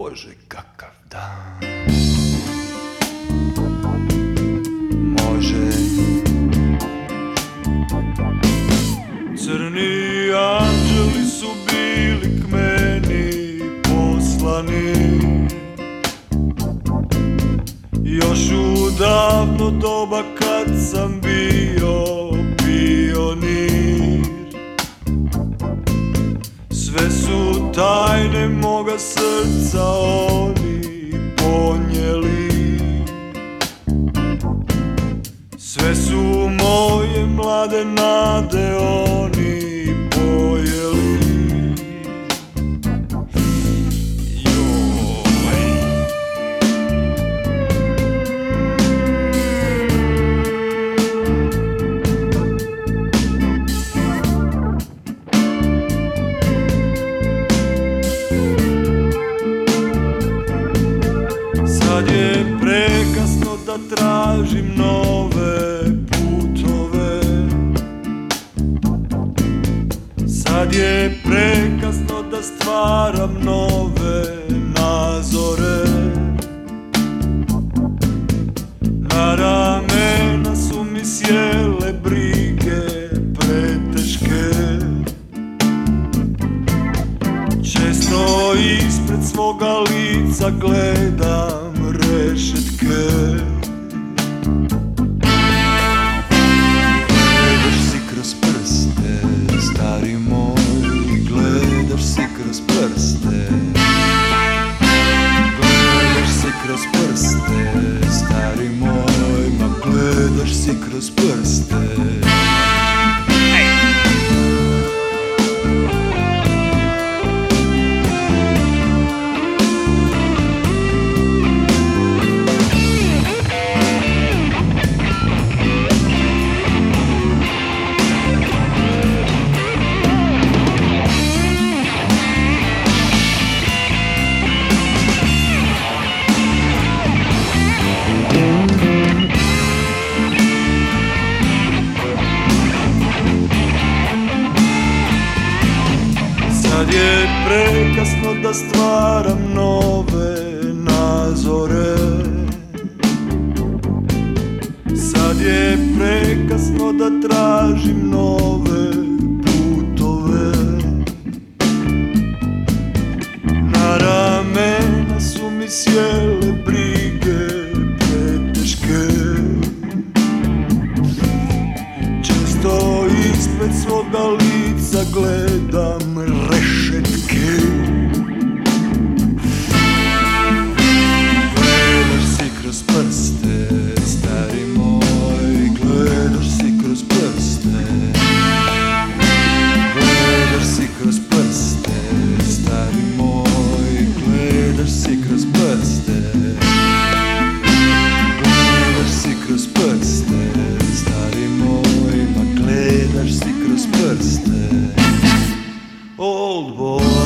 Bože, kakav dan. Može. Crni anđeli su bili k meni poslani, još u davno doba kad sam bio pionir. Sve su tajne moga srca oni ponijeli, sve su moje mlade nade oni pojeli. Sad je prekasno da tražim nove putove, sad je prekasno da stvaram nove nazore. Na ramena su mi sjele brige preteške, često ispred svoga lica gledam rešetke. Gledaš si kroz prste, stari moj, gledaš si kroz prste. Gledaš si kroz prste, stari moj, ma gledaš si kroz prste. Sad je prekasno da stvaram nove nazore, sad je prekasno da tražim nove putove. Na ramena su mi sjele brige preteške, često ispred svoga lica gledam rešetke. Gledaš si kroz prste, stari moj, gledaš si kroz prste. Gledaš si kroz prste, stari moj, gledaš si kroz prste. Gledaš si kroz prste, stari moj, ma gledaš si kroz prste. Old boy.